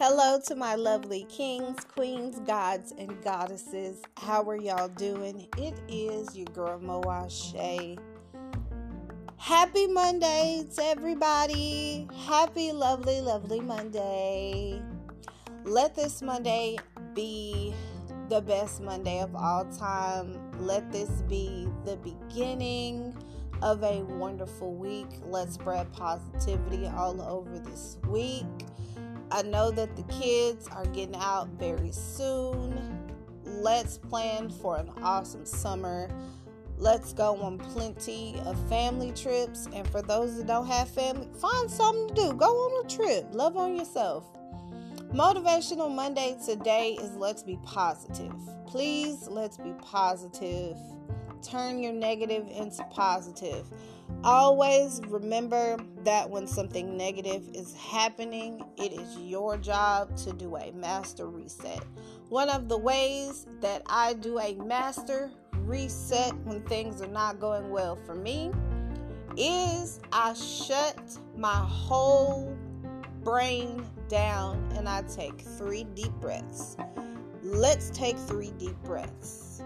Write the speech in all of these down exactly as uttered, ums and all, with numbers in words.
Hello to my lovely kings, queens, gods, and goddesses. How are y'all doing? It is your girl Moa Shay. Happy Monday to everybody. Happy, lovely, lovely Monday. Let this Monday be the best Monday of all time. Let this be the beginning of a wonderful week. Let's spread positivity all over this week. I know that the kids are getting out very soon. Let's plan for an awesome summer. Let's go on plenty of family trips. And for those that don't have family, find something to do. Go on a trip. Love on yourself. Motivational Monday today is let's be positive. Please, let's be positive. Turn your negative into positive. Always remember that when something negative is happening, it is your job to do a master reset. One of the ways that I do a master reset when things are not going well for me is I shut my whole brain down and I take three deep breaths. Let's take three deep breaths.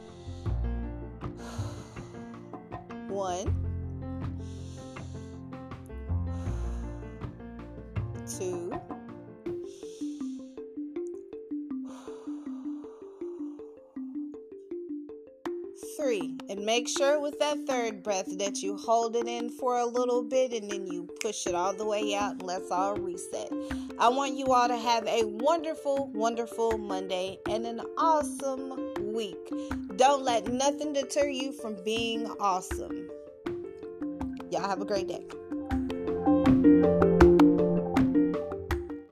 One, two, three. And make sure with that third breath that you hold it in for a little bit and then you push it all the way out and let's all reset. I want you all to have a wonderful, wonderful Monday and an awesome week. Don't let nothing deter you from being awesome. Y'all have a great day.